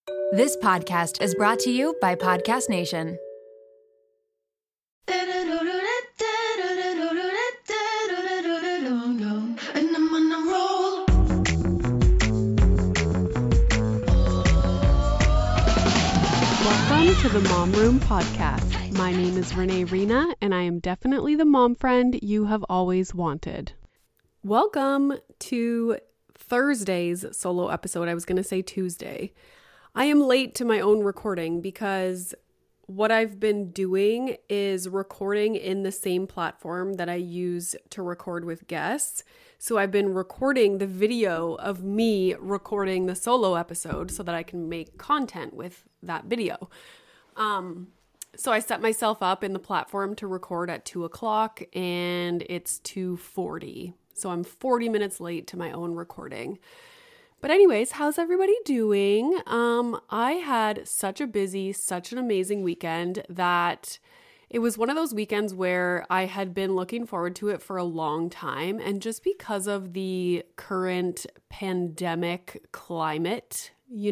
This podcast is brought to you by Podcast Nation. Welcome to the Mom Room Podcast. My name is Renee Rena, and I am definitely the mom friend you have always wanted. Welcome to Thursday's solo episode. I was going to say Tuesday. I am late to my own recording because what I've been doing is recording in the same platform that I use to record with guests. So I've been recording the video of me recording the solo episode so that I can make content with that video. So I set myself up in the platform to record at 2:00 and it's 2:40. So I'm 40 minutes late to my own recording. But anyways, how's everybody doing? I had such an amazing weekend that it was one of those weekends where I had been looking forward to it for a long time. And just because of the current pandemic climate,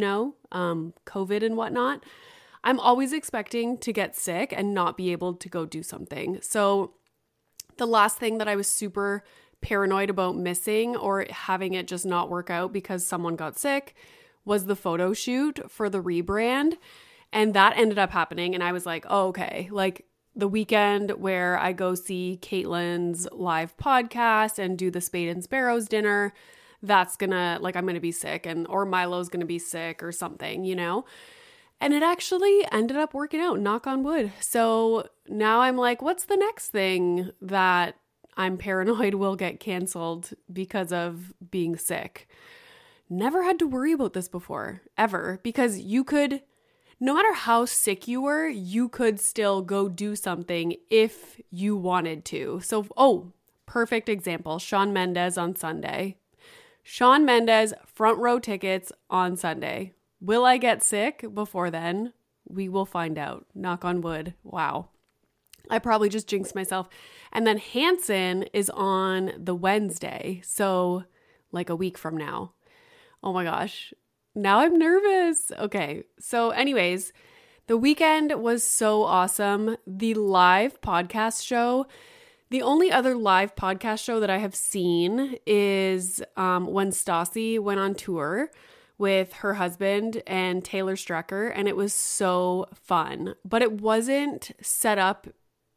COVID and whatnot, I'm always expecting to get sick and not be able to go do something. So the last thing that I was super paranoid about missing or having it just not work out because someone got sick was the photo shoot for the rebrand. And that ended up happening. And I was like, oh, okay, like the weekend where I go see Caitlin's live podcast and do the Spade and Sparrows dinner, that's gonna, like, I'm gonna be sick or Milo's gonna be sick or something, And it actually ended up working out, knock on wood. So now I'm like, what's the next thing that I'm paranoid will get canceled because of being sick? Never had to worry about this before, ever, because you could, no matter how sick you were, you could still go do something if you wanted to. So, perfect example, Shawn Mendes on Sunday. Shawn Mendes, front row tickets on Sunday. Will I get sick before then? We will find out. Knock on wood. Wow. I probably just jinxed myself. And then Hanson is on the Wednesday. So like a week from now. Oh my gosh. Now I'm nervous. Okay. So anyways, the weekend was so awesome. The live podcast show, the only other live podcast show that I have seen is when Stassi went on tour with her husband and Taylor Strecker. And it was so fun. But it wasn't set up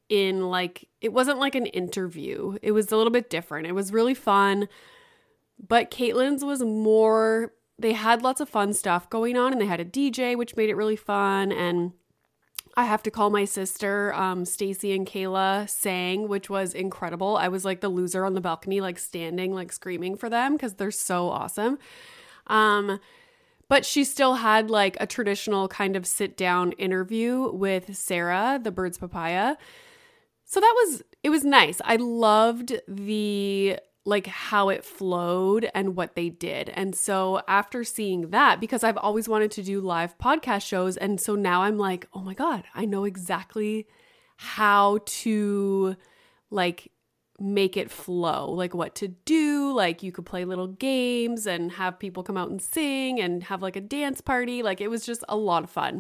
it wasn't like an interview. It was a little bit different. It was really fun, but Caitlin's was more, they had lots of fun stuff going on and they had a DJ, which made it really fun. And I have to call my sister, Stacy and Kayla sang, which was incredible. I was like the loser on the balcony, like standing, like screaming for them because they're so awesome. But she still had like a traditional kind of sit down interview with Sarah, the Bird's Papaya. So it was nice. I loved how it flowed and what they did. And so after seeing that, because I've always wanted to do live podcast shows. And so now I'm like, oh my God, I know exactly how to make it flow, like what to do. Like you could play little games and have people come out and sing and have like a dance party. Like it was just a lot of fun.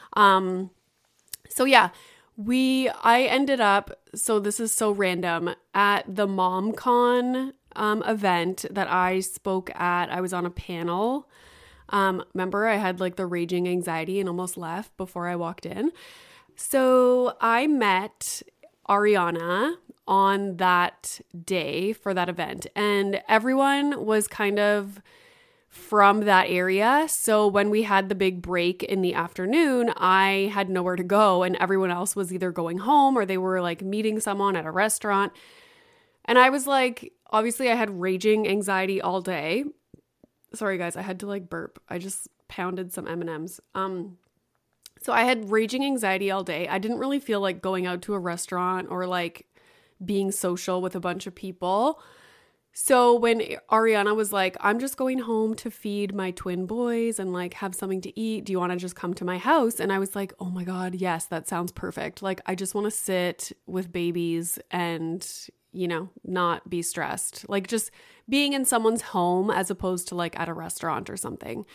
So yeah. I ended up, so this is so random, at the MomCon event that I spoke at. I was on a panel. Remember, I had like the raging anxiety and almost left before I walked in. So I met Ariana on that day for that event, and everyone was kind of from that area. So when we had the big break in the afternoon, I had nowhere to go and everyone else was either going home or they were like meeting someone at a restaurant. And I was like, obviously I had raging anxiety all day. Sorry guys, I had to like burp. I just pounded some M&Ms. So I had raging anxiety all day. I didn't really feel like going out to a restaurant or like being social with a bunch of people. So when Ariana was like, I'm just going home to feed my twin boys and like have something to eat. Do you want to just come to my house? And I was like, oh my God, yes, that sounds perfect. Like, I just want to sit with babies and, not be stressed. Like just being in someone's home as opposed to like at a restaurant or something.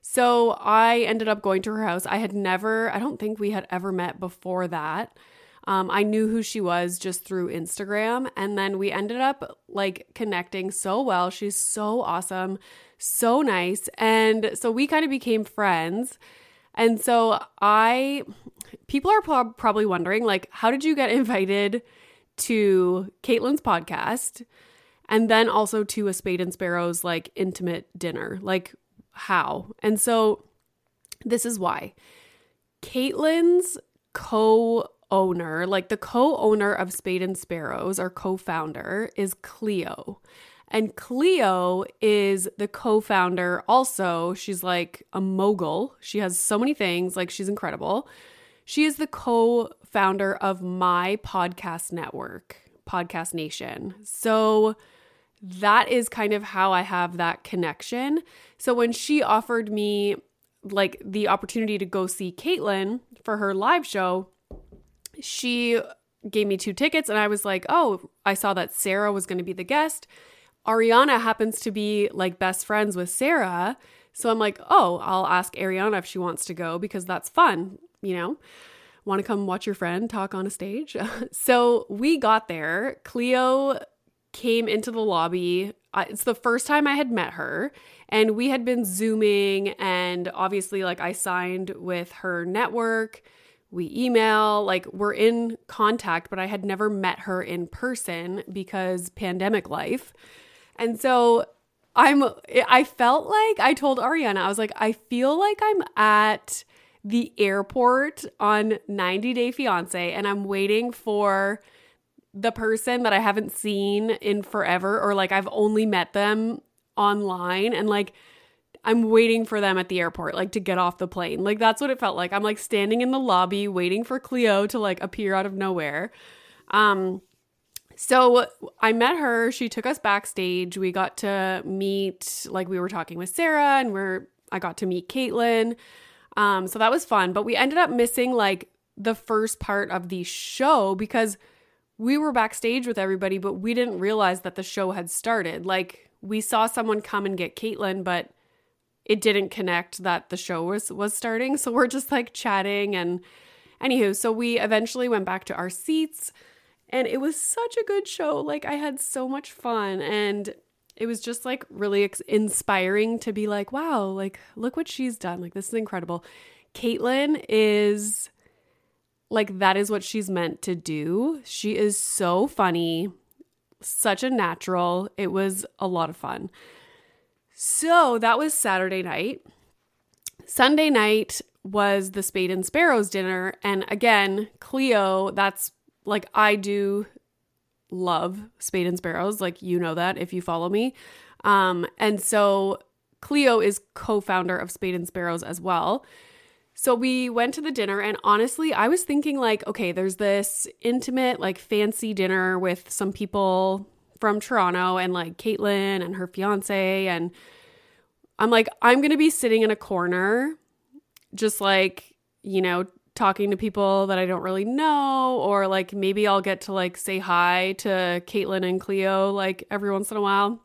So I ended up going to her house. I don't think we had ever met before that. I knew who she was just through Instagram. And then we ended up like connecting so well. She's so awesome, so nice. And so we kind of became friends. And so people are probably wondering, like, how did you get invited to Caitlin's podcast and then also to a Spade and Sparrows like intimate dinner? Like, how? And so this is why. Caitlin's co-owner, like the co-owner of Spade and Sparrows, or co-founder, is Cleo. And Cleo is the co-founder also. She's like a mogul. She has so many things. Like, she's incredible. She is the co-founder of my podcast network, Podcast Nation. So that is kind of how I have that connection. So when she offered me like the opportunity to go see Caitlin for her live show, she gave me 2 tickets and I was like, oh, I saw that Sarah was going to be the guest. Ariana happens to be like best friends with Sarah. So I'm like, oh, I'll ask Ariana if she wants to go because that's fun, you know? Want to come watch your friend talk on a stage? So we got there. Cleo came into the lobby. It's the first time I had met her, and we had been Zooming, and obviously like I signed with her network. We email, like we're in contact, but I had never met her in person because pandemic life. And so I felt like I told Ariana, I was like, I feel like I'm at the airport on 90 Day Fiancé and I'm waiting for the person that I haven't seen in forever, or like I've only met them online, and like I'm waiting for them at the airport, like to get off the plane. Like that's what it felt like. I'm like standing in the lobby waiting for Cleo to like appear out of nowhere. So I met her. She took us backstage. We got to meet, like we were talking with Sarah, and I got to meet Caitlin. So that was fun, but we ended up missing like the first part of the show because we were backstage with everybody, but we didn't realize that the show had started. Like we saw someone come and get Caitlin, but it didn't connect that the show was starting. So we're just like chatting, and anywho, so we eventually went back to our seats, and it was such a good show. Like I had so much fun, and it was just like really inspiring to be like, wow, like look what she's done. Like this is incredible. Caitlin is like, that is what she's meant to do. She is so funny, such a natural. It was a lot of fun. So that was Saturday night. Sunday night was the Spade and Sparrows dinner. And again, Cleo, that's like, I do love Spade and Sparrows. Like, you know that if you follow me. And so Cleo is co-founder of Spade and Sparrows as well. So we went to the dinner, and honestly, I was thinking like, okay, there's this intimate, like fancy dinner with some people from Toronto and like Caitlin and her fiance. And I'm like, I'm going to be sitting in a corner, just like, you know, talking to people that I don't really know, or like maybe I'll get to like say hi to Caitlin and Cleo like every once in a while.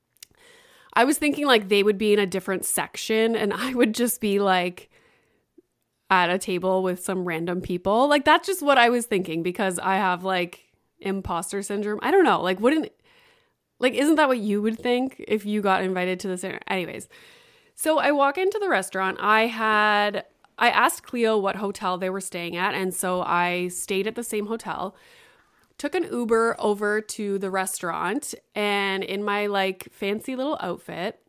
I was thinking like they would be in a different section and I would just be like at a table with some random people. Like that's just what I was thinking because I have like imposter syndrome. I don't know. Like isn't that what you would think if you got invited to this dinner? Anyways, so I walk into the restaurant. I asked Cleo what hotel they were staying at, and so I stayed at the same hotel. Took an Uber over to the restaurant, and in my like fancy little outfit,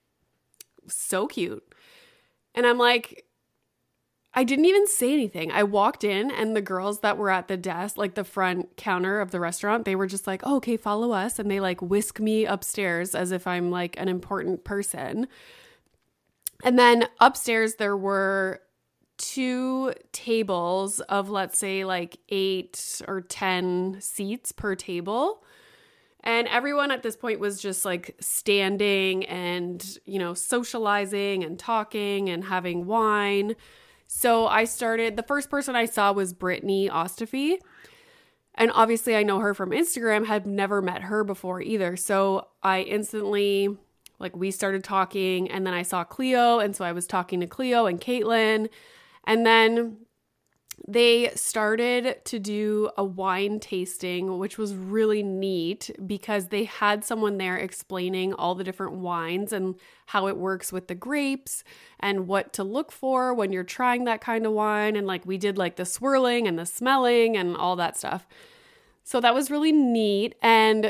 so cute. And I'm like, I didn't even say anything. I walked in, and the girls that were at the desk, like the front counter of the restaurant, they were just like, oh, okay, follow us. And they like whisk me upstairs as if I'm like an important person. And then upstairs, there were 2 tables of, let's say, like 8 or 10 seats per table. And everyone at this point was just like standing and, you know, socializing and talking and having wine. So the first person I saw was Brittany Ostafy. And obviously I know her from Instagram, had never met her before either. So I instantly like we started talking, and then I saw Cleo, and so I was talking to Cleo and Caitlin, and then they started to do a wine tasting, which was really neat because they had someone there explaining all the different wines and how it works with the grapes and what to look for when you're trying that kind of wine. And like we did like the swirling and the smelling and all that stuff. So that was really neat. And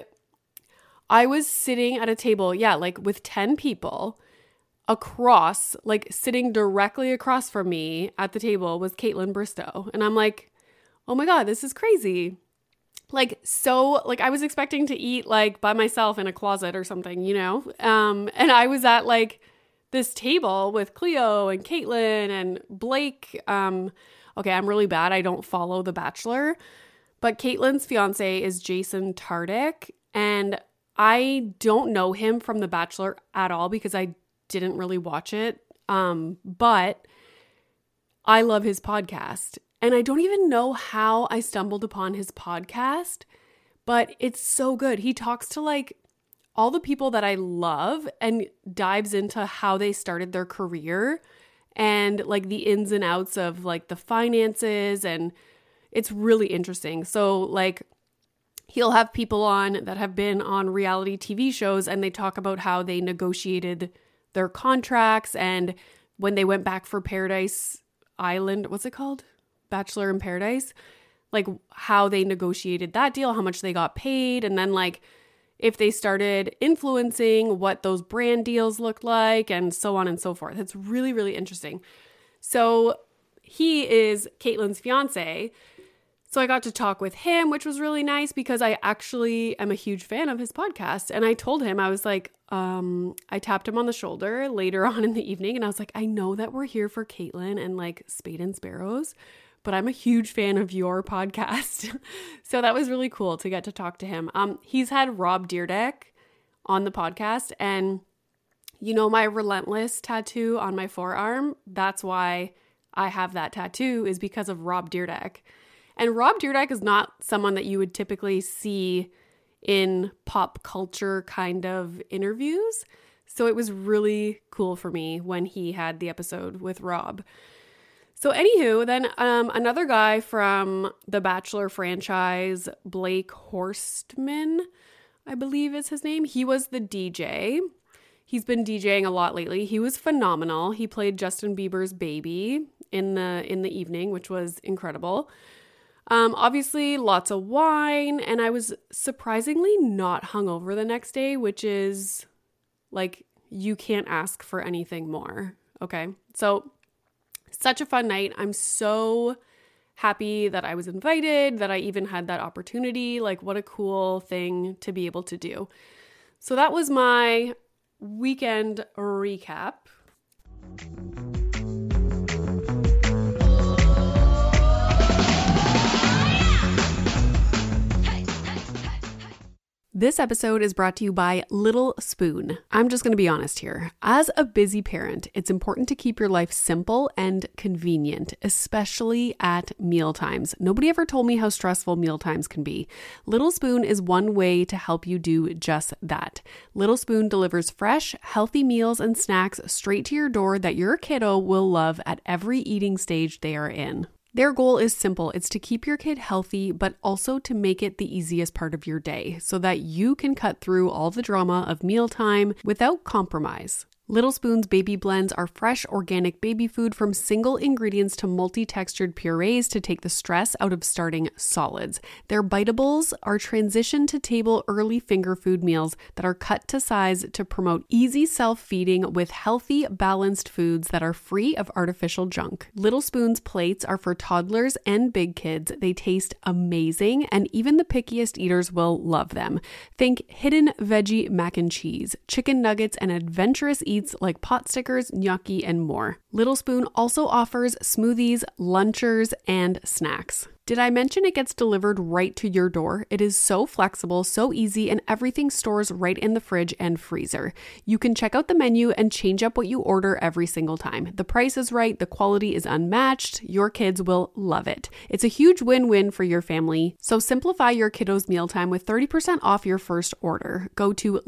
I was sitting at a table, like with 10 people. Across, like sitting directly across from me at the table was Kaitlyn Bristowe. And I'm like, oh my God, this is crazy. Like, so, like I was expecting to eat like by myself in a closet or something, you know? And I was at like this table with Cleo and Caitlin and Blake. Okay, I'm really bad. I don't follow The Bachelor, but Caitlyn's fiance is Jason Tartick. And I don't know him from The Bachelor at all because I didn't really watch it, but I love his podcast. And I don't even know how I stumbled upon his podcast, but it's so good. He talks to like all the people that I love and dives into how they started their career and like the ins and outs of like the finances, and it's really interesting. So like he'll have people on that have been on reality TV shows and they talk about how they negotiated their contracts and when they went back for Paradise Island, what's it called? Bachelor in Paradise, like how they negotiated that deal, how much they got paid, and then like if they started influencing, what those brand deals looked like, and so on and so forth. It's really, really interesting. So he is Kaitlyn's fiance. So I got to talk with him, which was really nice because I actually am a huge fan of his podcast. And I told him, I was like, I tapped him on the shoulder later on in the evening and I was like, I know that we're here for Kaitlyn and like Spade and Sparrows, but I'm a huge fan of your podcast. So that was really cool to get to talk to him. He's had Rob Dyrdek on the podcast, and you know, my Relentless tattoo on my forearm, that's why I have that tattoo, is because of Rob Dyrdek. And Rob Dyrdek is not someone that you would typically see in pop culture kind of interviews. So it was really cool for me when he had the episode with Rob. So anywho, then another guy from the Bachelor franchise, Blake Horstmann, I believe is his name. He was the DJ. He's been DJing a lot lately. He was phenomenal. He played Justin Bieber's Baby in the evening, which was incredible. Obviously lots of wine, and I was surprisingly not hungover the next day, which is like, you can't ask for anything more. Okay. So such a fun night. I'm so happy that I was invited, that I even had that opportunity. Like, what a cool thing to be able to do. So that was my weekend recap. This episode is brought to you by Little Spoon. I'm just going to be honest here. As a busy parent, it's important to keep your life simple and convenient, especially at mealtimes. Nobody ever told me how stressful mealtimes can be. Little Spoon is one way to help you do just that. Little Spoon delivers fresh, healthy meals and snacks straight to your door that your kiddo will love at every eating stage they are in. Their goal is simple. It's to keep your kid healthy, but also to make it the easiest part of your day so that you can cut through all the drama of mealtime without compromise. Little Spoon's baby blends are fresh, organic baby food from single ingredients to multi-textured purees to take the stress out of starting solids. Their biteables are transition to table early finger food meals that are cut to size to promote easy self-feeding with healthy, balanced foods that are free of artificial junk. Little Spoon's plates are for toddlers and big kids. They taste amazing, and even the pickiest eaters will love them. Think hidden veggie mac and cheese, chicken nuggets, and adventurous eats like pot stickers, gnocchi, and more. Little Spoon also offers smoothies, lunchers, and snacks. Did I mention it gets delivered right to your door? It is so flexible, so easy, and everything stores right in the fridge and freezer. You can check out the menu and change up what you order every single time. The price is right, the quality is unmatched. Your kids will love it. It's a huge win-win for your family. So simplify your kiddos' mealtime with 30% off your first order. Go to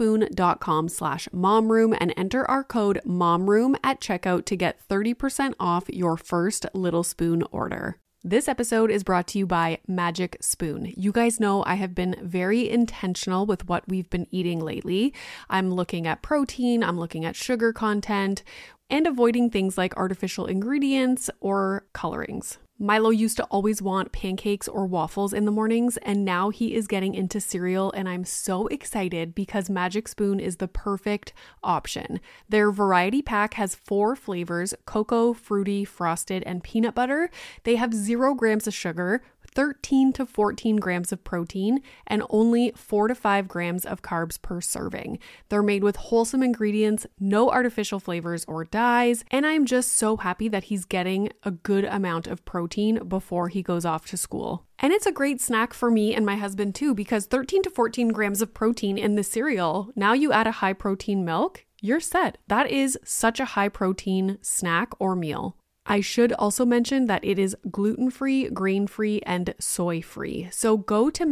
littlespoon.com/momroom and enter our code MOMROOM at checkout to get 30% off your first Little Spoon order. This episode is brought to you by Magic Spoon. You guys know I have been very intentional with what we've been eating lately. I'm looking at protein, I'm looking at sugar content, and avoiding things like artificial ingredients or colorings. Milo used to always want pancakes or waffles in the mornings, and now he is getting into cereal, and I'm so excited because Magic Spoon is the perfect option. Their variety pack has 4 flavors: cocoa, fruity, frosted, and peanut butter. They have 0 grams of sugar, 13 to 14 grams of protein, and only 4 to 5 grams of carbs per serving. They're made with wholesome ingredients, no artificial flavors or dyes, and I'm just so happy that he's getting a good amount of protein before he goes off to school. And it's a great snack for me and my husband too, because 13 to 14 grams of protein in the cereal, now you add a high protein milk, you're set. That is such a high protein snack or meal. I should also mention that it is gluten-free, grain-free, and soy-free. So go to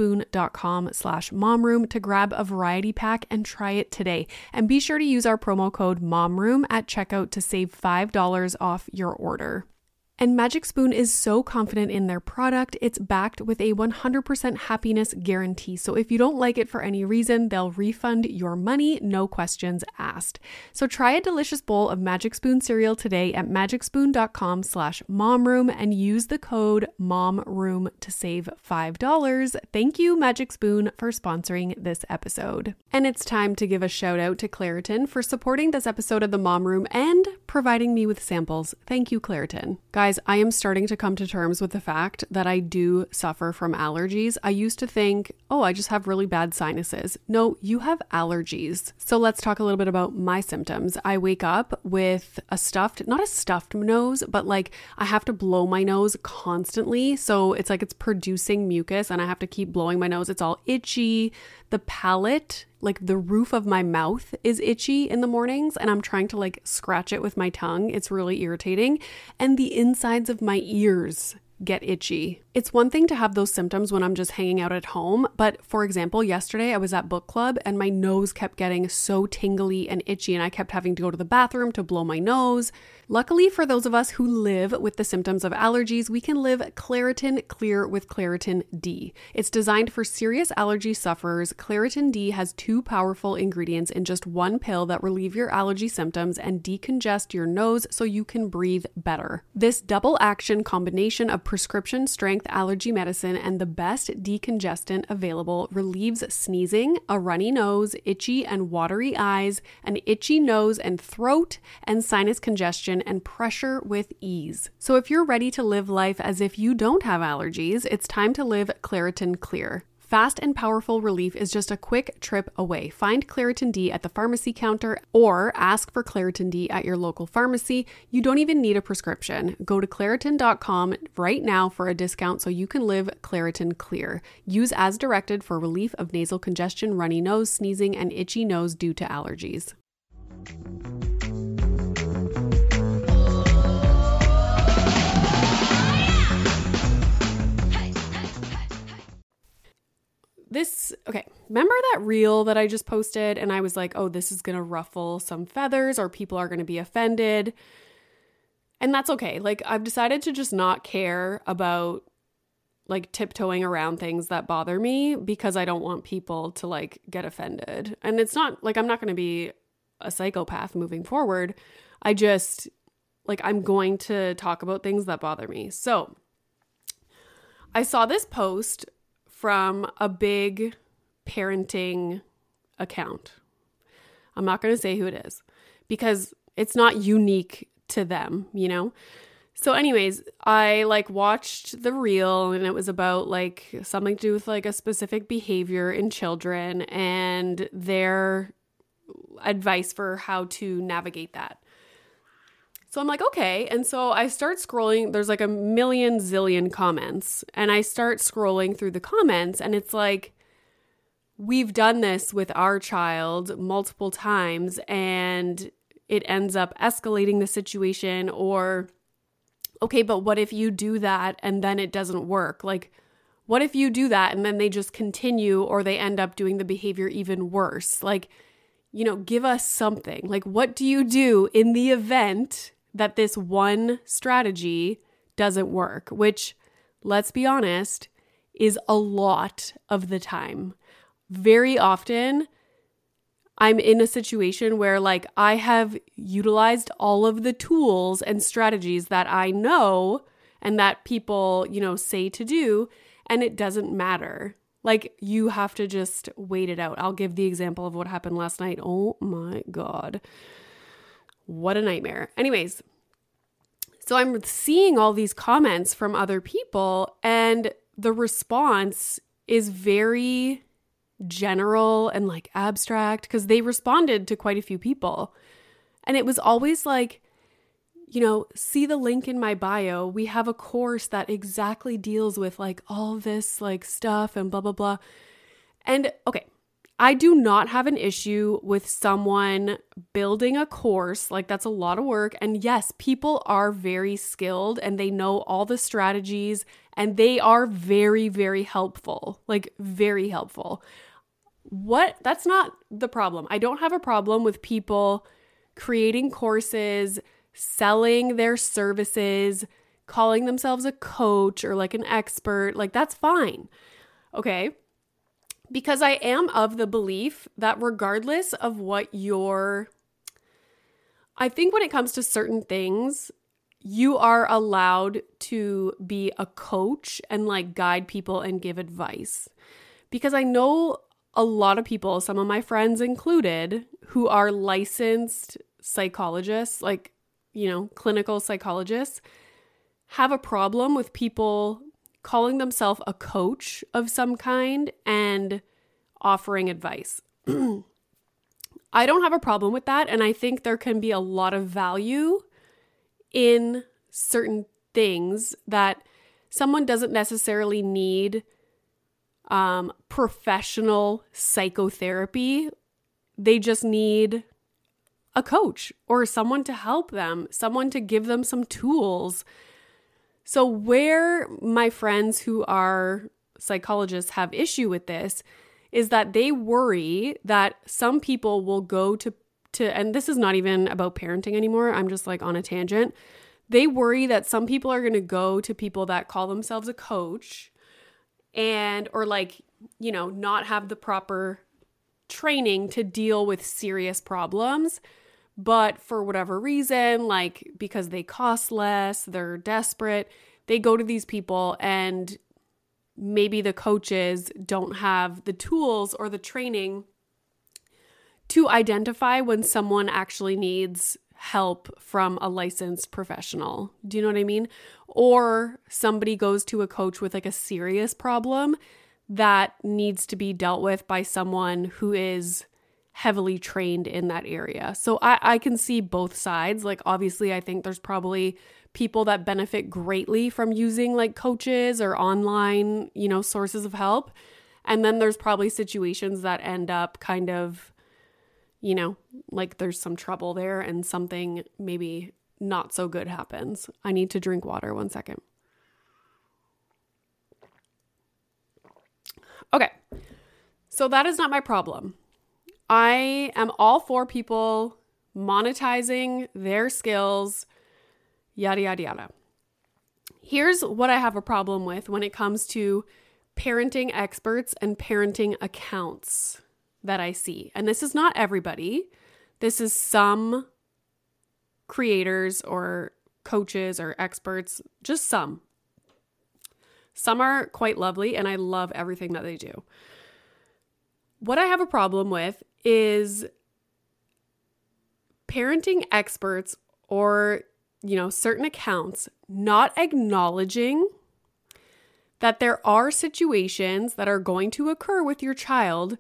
magicspoon.com/momroom to grab a variety pack and try it today. And be sure to use our promo code MOMROOM at checkout to save $5 off your order. And Magic Spoon is so confident in their product, it's backed with a 100% happiness guarantee. So if you don't like it for any reason, they'll refund your money, no questions asked. So try a delicious bowl of Magic Spoon cereal today at magicspoon.com/momroom and use the code MOMROOM to save $5. Thank you, Magic Spoon, for sponsoring this episode. And it's time to give a shout out to Claritin for supporting this episode of the Mom Room and providing me with samples. Thank you, Claritin. Guys, I am starting to come to terms with the fact that I do suffer from allergies. I used to think, oh, I just have really bad sinuses. No, you have allergies. So let's talk a little bit about my symptoms. I wake up with not a stuffed nose, but like I have to blow my nose constantly. So it's like it's producing mucus and I have to keep blowing my nose. It's all itchy. The palate, like the roof of my mouth, is itchy in the mornings and I'm trying to like scratch it with my tongue. It's really irritating. And the insides of my ears get itchy. It's one thing to have those symptoms when I'm just hanging out at home, but for example, yesterday I was at book club and my nose kept getting so tingly and itchy and I kept having to go to the bathroom to blow my nose. Luckily for those of us who live with the symptoms of allergies, we can live Claritin Clear with Claritin D. It's designed for serious allergy sufferers. Claritin D has 2 powerful ingredients in just 1 pill that relieve your allergy symptoms and decongest your nose so you can breathe better. This double action combination of prescription strength allergy medicine and the best decongestant available relieves sneezing, a runny nose, itchy and watery eyes, an itchy nose and throat, and sinus congestion and pressure with ease. So if you're ready to live life as if you don't have allergies, it's time to live Claritin Clear. Fast and powerful relief is just a quick trip away. Find Claritin D at the pharmacy counter or ask for Claritin D at your local pharmacy. You don't even need a prescription. Go to Claritin.com right now for a discount so you can live Claritin Clear. Use as directed for relief of nasal congestion, runny nose, sneezing, and itchy nose due to allergies. Remember that reel that I just posted and I was like, oh, this is going to ruffle some feathers or people are going to be offended. And that's okay. Like I've decided to just not care about like tiptoeing around things that bother me because I don't want people to like get offended. And it's not like I'm not going to be a psychopath moving forward. I just like I'm going to talk about things that bother me. So I saw this post from a big parenting account. I'm not going to say who it is because it's not unique to them, you know? So anyways, I like watched the reel and it was about like something to do with like a specific behavior in children and their advice for how to navigate that. So I'm like, okay. And so I start scrolling. There's like a million zillion comments. And I start scrolling through the comments. And it's like, we've done this with our child multiple times. And it ends up escalating the situation. Or, okay, but what if you do that and then it doesn't work? Like, what if you do that and then they just continue or they end up doing the behavior even worse? Like, give us something. Like, what do you do in the event that this one strategy doesn't work? Which, let's be honest, is a lot of the time. Very often, I'm in a situation where like I have utilized all of the tools and strategies that I know and that people, say to do, and it doesn't matter. Like, you have to just wait it out. I'll give the example of what happened last night. Oh my God. What a nightmare. Anyways, so I'm seeing all these comments from other people, and the response is very general and like abstract because they responded to quite a few people. And it was always like, see the link in my bio. We have a course that exactly deals with like all this like stuff and blah, blah, blah. And okay, I do not have an issue with someone building a course. Like, that's a lot of work. And yes, people are very skilled and they know all the strategies and they are very, very helpful, like very helpful. That's not the problem. I don't have a problem with people creating courses, selling their services, calling themselves a coach or like an expert. Like, that's fine. Okay. Because I am of the belief that regardless of what I think when it comes to certain things, you are allowed to be a coach and like guide people and give advice. Because I know a lot of people, some of my friends included, who are licensed psychologists, like, clinical psychologists, have a problem with people calling themselves a coach of some kind and offering advice. I don't have a problem with that. And I think there can be a lot of value in certain things that someone doesn't necessarily need professional psychotherapy. They just need a coach or someone to help them, someone to give them some tools. So where my friends who are psychologists have issue with this is that they worry that some people will go to and this is not even about parenting anymore. I'm just like on a tangent. They worry that some people are going to go to people that call themselves a coach or like, not have the proper training to deal with serious problems. But for whatever reason, like because they cost less, they're desperate, they go to these people and maybe the coaches don't have the tools or the training to identify when someone actually needs help from a licensed professional. Do you know what I mean? Or somebody goes to a coach with like a serious problem that needs to be dealt with by someone who is heavily trained in that area. So I can see both sides. Like, obviously, I think there's probably people that benefit greatly from using like coaches or online, sources of help. And then there's probably situations that end up kind of, like there's some trouble there and something maybe not so good happens. I need to drink water. 1 second. Okay. So that is not my problem. I am all for people monetizing their skills, yada, yada, yada. Here's what I have a problem with when it comes to parenting experts and parenting accounts that I see. And this is not everybody. This is some creators or coaches or experts, just some. Some are quite lovely and I love everything that they do. What I have a problem with is parenting experts or, certain accounts not acknowledging that there are situations that are going to occur with your child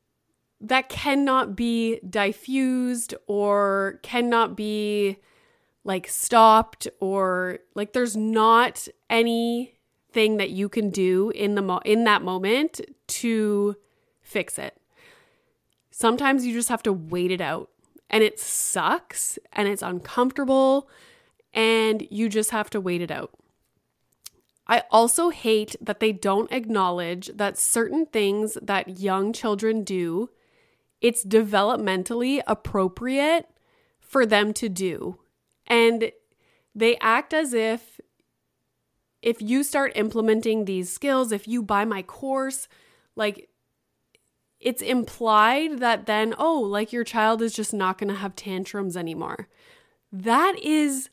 that cannot be diffused or cannot be like stopped, or like there's not anything that you can do in that moment to fix it. Sometimes you just have to wait it out, and it sucks and it's uncomfortable, and you just have to wait it out. I also hate that they don't acknowledge that certain things that young children do, it's developmentally appropriate for them to do. And they act as if you start implementing these skills, if you buy my course, like it's implied that then, oh, like your child is just not going to have tantrums anymore. That is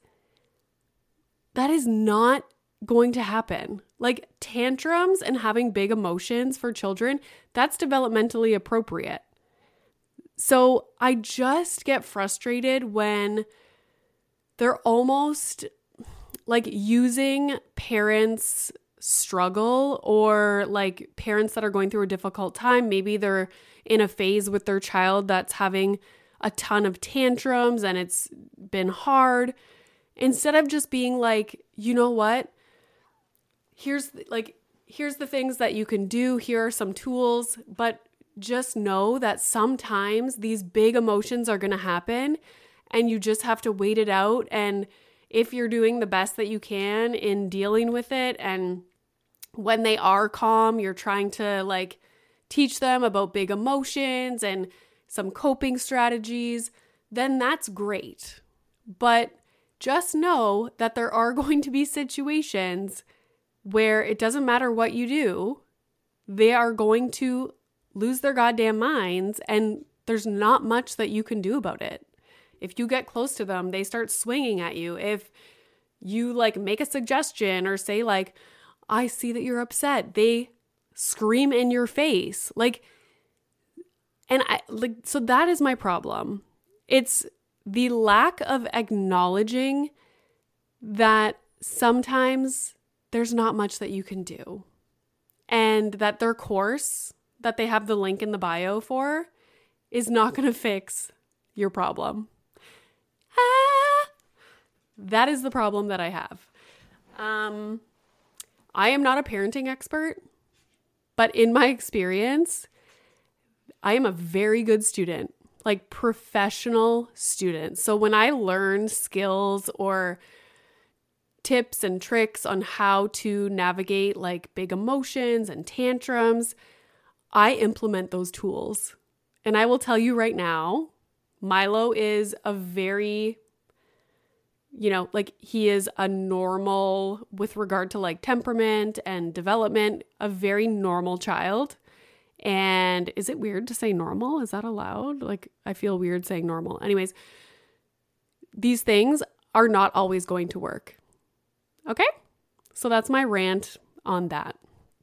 not going to happen. Like tantrums and having big emotions for children, that's developmentally appropriate. So I just get frustrated when they're almost like using parents' struggle, or like parents that are going through a difficult time. Maybe they're in a phase with their child that's having a ton of tantrums and it's been hard. Instead of just being like, you know what? Here's the things that you can do. Here are some tools, but just know that sometimes these big emotions are going to happen and you just have to wait it out. And if you're doing the best that you can in dealing with it, and when they are calm, you're trying to like teach them about big emotions and some coping strategies, then that's great. But just know that there are going to be situations where it doesn't matter what you do, they are going to lose their goddamn minds, and there's not much that you can do about it. If you get close to them, they start swinging at you. If you like make a suggestion or say like, I see that you're upset, they scream in your face. So that is my problem. It's the lack of acknowledging that sometimes there's not much that you can do, and that their course that they have the link in the bio for is not going to fix your problem. That is the problem that I have. I am not a parenting expert, but in my experience, I am a very good student, like professional student. So when I learn skills or tips and tricks on how to navigate like big emotions and tantrums, I implement those tools. And I will tell you right now, Milo is a very, he is a normal with regard to like temperament and development, a very normal child. And is it weird to say normal? Is that allowed? Like, I feel weird saying normal. Anyways, these things are not always going to work. Okay? So that's my rant on that.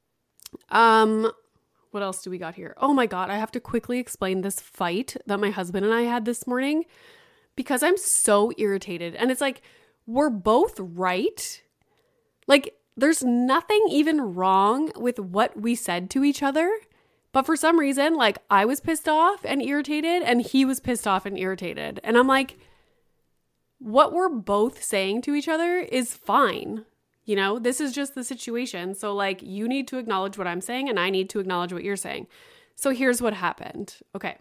What else do we got here? Oh my God, I have to quickly explain this fight that my husband and I had this morning because I'm so irritated. And it's like, we're both right. Like, there's nothing even wrong with what we said to each other. But for some reason, like, I was pissed off and irritated, and he was pissed off and irritated. And I'm like, what we're both saying to each other is fine. This is just the situation. So like, you need to acknowledge what I'm saying and I need to acknowledge what you're saying. So here's what happened. Okay.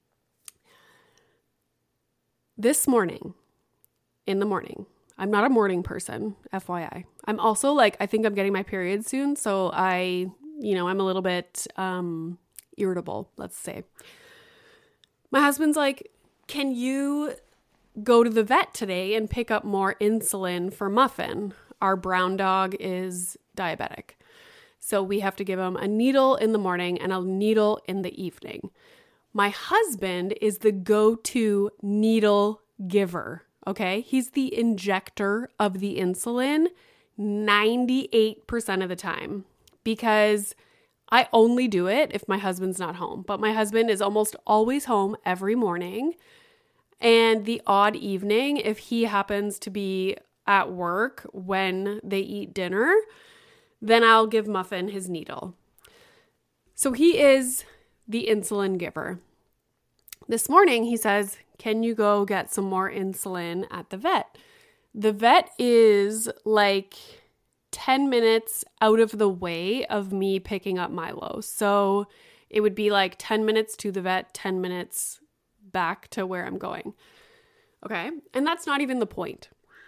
This morning, in the morning, I'm not a morning person, FYI. I'm also like, I think I'm getting my period soon. So I'm a little bit irritable, let's say. My husband's like, can you go to the vet today and pick up more insulin for Muffin? Our brown dog is diabetic. So we have to give him a needle in the morning and a needle in the evening. My husband is the go-to needle giver, okay? He's the injector of the insulin 98% of the time because I only do it if my husband's not home. But my husband is almost always home every morning. And the odd evening, if he happens to be at work when they eat dinner, then I'll give Muffin his needle. So he is the insulin giver. This morning he says, can you go get some more insulin at the vet? The vet is like 10 minutes out of the way of me picking up Milo. So it would be like 10 minutes to the vet, 10 minutes back to where I'm going. Okay. And that's not even the point.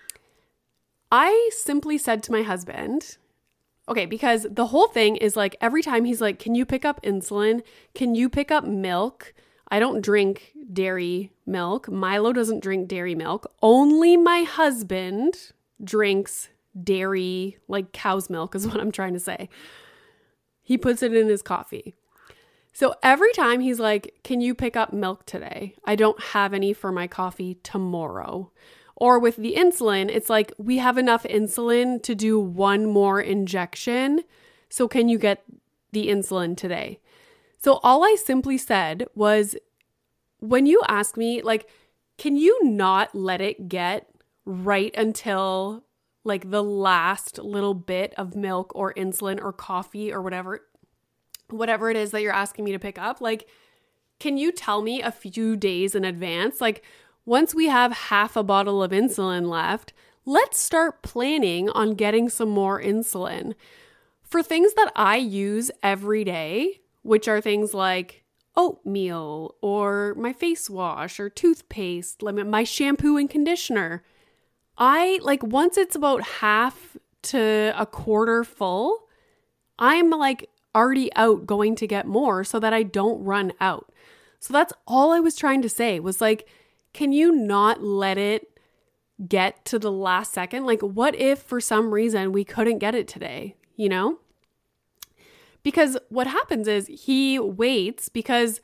I simply said to my husband, okay, because the whole thing is like every time he's like, can you pick up insulin? Can you pick up milk? I don't drink dairy milk. Milo doesn't drink dairy milk. Only my husband drinks dairy, like cow's milk is what I'm trying to say. He puts it in his coffee. So every time he's like, can you pick up milk today? I don't have any for my coffee tomorrow. Or with the insulin, it's like, we have enough insulin to do one more injection. So can you get the insulin today? So all I simply said was, when you ask me, like, can you not let it get right until like the last little bit of milk or insulin or coffee or whatever it is that you're asking me to pick up? Like, can you tell me a few days in advance? Like, once we have half a bottle of insulin left, let's start planning on getting some more insulin. For things that I use every day, which are things like oatmeal or my face wash or toothpaste, my shampoo and conditioner, I like once it's about half to a quarter full, I'm like already out going to get more so that I don't run out. So that's all I was trying to say was like, can you not let it get to the last second? Like, what if for some reason we couldn't get it today, you know? Because what happens is he waits because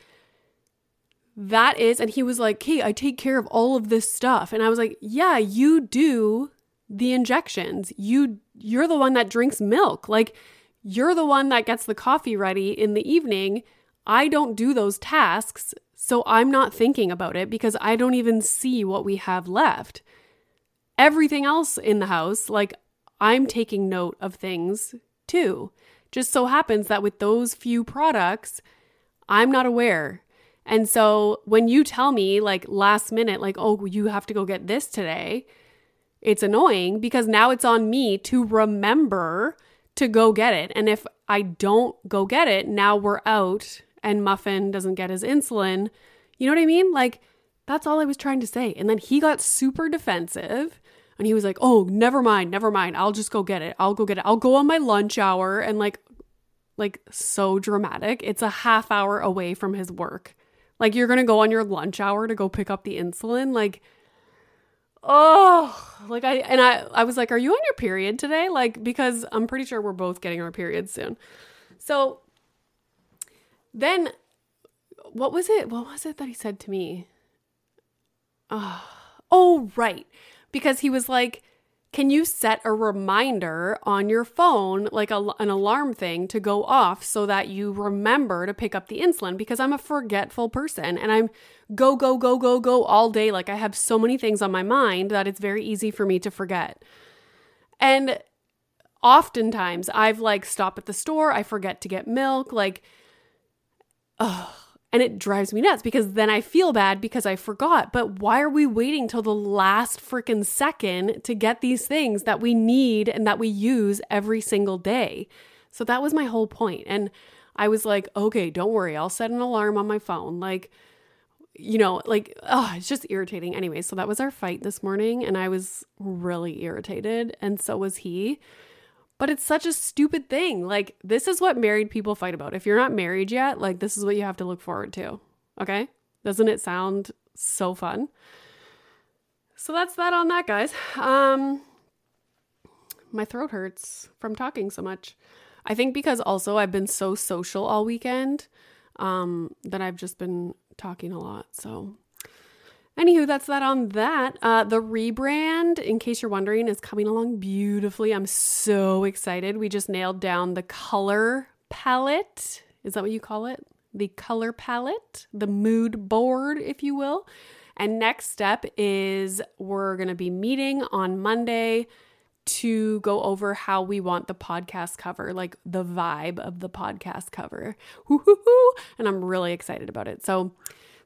and he was like, hey, I take care of all of this stuff. And I was like, yeah, you do the injections. You're the one that drinks milk. Like, you're the one that gets the coffee ready in the evening. I don't do those tasks. So I'm not thinking about it because I don't even see what we have left. Everything else in the house, like, I'm taking note of things too. Just so happens that with those few products, I'm not aware. And so when you tell me like last minute, like, oh, you have to go get this today, it's annoying because now it's on me to remember to go get it. And if I don't go get it, now we're out and Muffin doesn't get his insulin. You know what I mean? Like, that's all I was trying to say. And then he got super defensive and he was like, oh, never mind. I'll just go get it. I'll go on my lunch hour and like so dramatic. It's a half hour away from his work. Like, you're going to go on your lunch hour to go pick up the insulin? Like, oh, like I was like, are you on your period today? Like, because I'm pretty sure we're both getting our periods soon. So then what was it that he said to me? Oh, right. Because he was like, can you set a reminder on your phone, like an alarm thing to go off so that you remember to pick up the insulin? Because I'm a forgetful person and I'm go all day. Like, I have so many things on my mind that it's very easy for me to forget. And oftentimes I've like stopped at the store, I forget to get milk, like, and it drives me nuts because then I feel bad because I forgot. But why are we waiting till the last freaking second to get these things that we need and that we use every single day? So that was my whole point. And I was like, okay, don't worry. I'll set an alarm on my phone. Like, you know, like, it's just irritating. Anyway, so that was our fight this morning and I was really irritated and so was he. But it's such a stupid thing. Like, this is what married people fight about. If you're not married yet, like, this is what you have to look forward to. Okay? Doesn't it sound so fun? So that's that on that, guys. My throat hurts from talking so much. I think because also I've been so social all weekend that I've just been talking a lot. So anywho, that's that on that. The rebrand, in case you're wondering, is coming along beautifully. I'm so excited. We just nailed down the color palette. Is that what you call it? The color palette, the mood board, if you will. And next step is we're going to be meeting on Monday to go over how we want the podcast cover, like the vibe of the podcast cover. Woo-hoo-hoo. And I'm really excited about it. So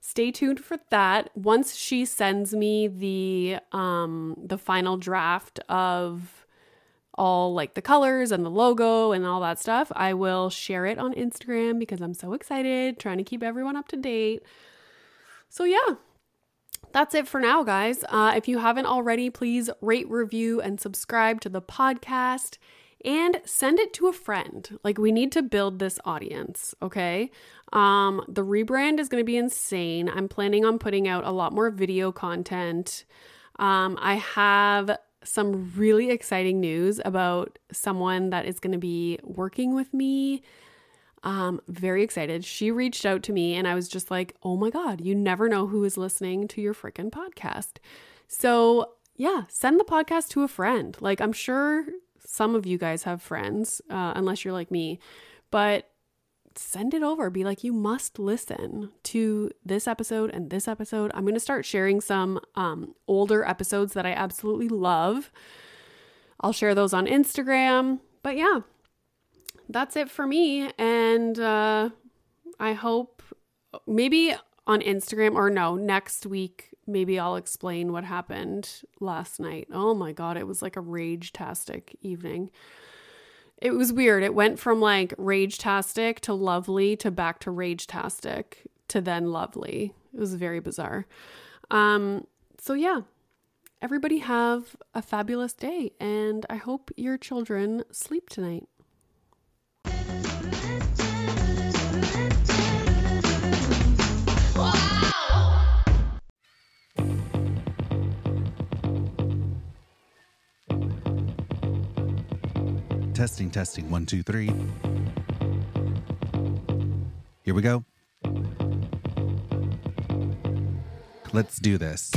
stay tuned for that. Once she sends me the final draft of all like the colors and the logo and all that stuff, I will share it on Instagram because I'm so excited, trying to keep everyone up to date. So yeah, that's it for now, guys. If you haven't already, please rate, review, and subscribe to the podcast and send it to a friend. Like, we need to build this audience, okay? The rebrand is going to be insane. I'm planning on putting out a lot more video content. I have some really exciting news about someone that is going to be working with me. Very excited. She reached out to me and I was just like, oh my God, you never know who is listening to your freaking podcast. So yeah, send the podcast to a friend. Like, I'm sure some of you guys have friends, unless you're like me, but send it over. Be like, you must listen to this episode and this episode. I'm going to start sharing some older episodes that I absolutely love. I'll share those on Instagram. But yeah, that's it for me. And I hope maybe on Instagram, or no, next week, maybe I'll explain what happened last night. Oh my God, it was like a rage-tastic evening. It was weird. It went from like rage-tastic to lovely to back to rage-tastic to then lovely. It was very bizarre. So yeah, everybody have a fabulous day, and I hope your children sleep tonight. Testing, 1, 2, 3. Here we go. Let's do this.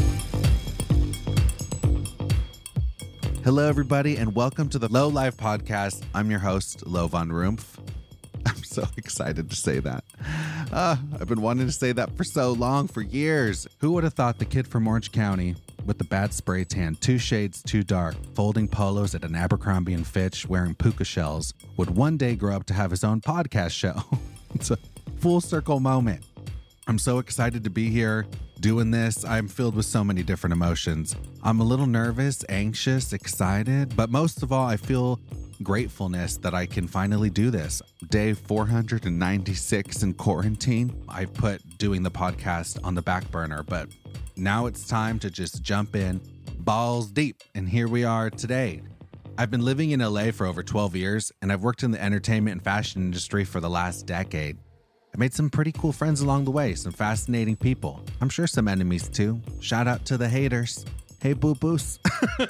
Hello, everybody, and welcome to the Low Life Podcast. I'm your host, Lo Von Rumpf. I'm so excited to say that. I've been wanting to say that for so long, for years. Who would have thought the kid from Orange County with the bad spray tan, 2 shades too dark, folding polos at an Abercrombie & Fitch, wearing puka shells, would one day grow up to have his own podcast show? It's a full circle moment. I'm so excited to be here doing this. I'm filled with so many different emotions. I'm a little nervous, anxious, excited, but most of all, I feel gratefulness that I can finally do this. Day 496 in quarantine, I put doing the podcast on the back burner, but now it's time to just jump in balls deep. And here we are today. I've been living in LA for over 12 years, and I've worked in the entertainment and fashion industry for the last decade. I made some pretty cool friends along the way, some fascinating people. I'm sure some enemies too. Shout out to the haters. Hey, boo-boos.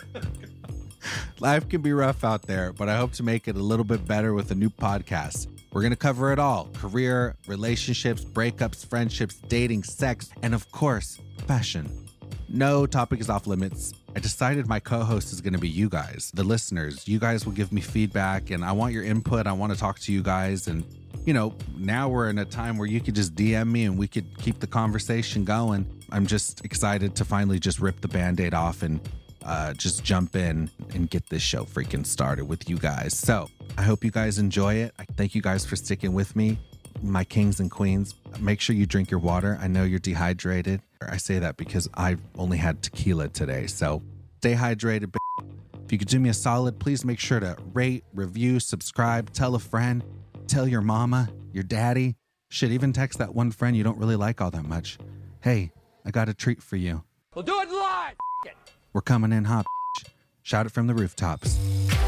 Life can be rough out there, but I hope to make it a little bit better with a new podcast. We're going to cover it all: career, relationships, breakups, friendships, dating, sex, and of course, fashion. No topic is off limits. I decided my co-host is going to be you guys, the listeners. You guys will give me feedback, and I want your input. I want to talk to you guys. And, you know, now we're in a time where you could just DM me and we could keep the conversation going. I'm just excited to finally just rip the Band-Aid off and just jump in and get this show freaking started with you guys. So I hope you guys enjoy it. I thank you guys for sticking with me, my kings and queens. Make sure you drink your water. I know you're dehydrated. I say that because I only had tequila today. So stay hydrated. If you could do me a solid, please make sure to rate, review, subscribe, tell a friend, tell your mama, your daddy. Shit, even text that one friend you don't really like all that much. Hey, I got a treat for you. We'll do it live. We're coming in hot. Shout it from the rooftops.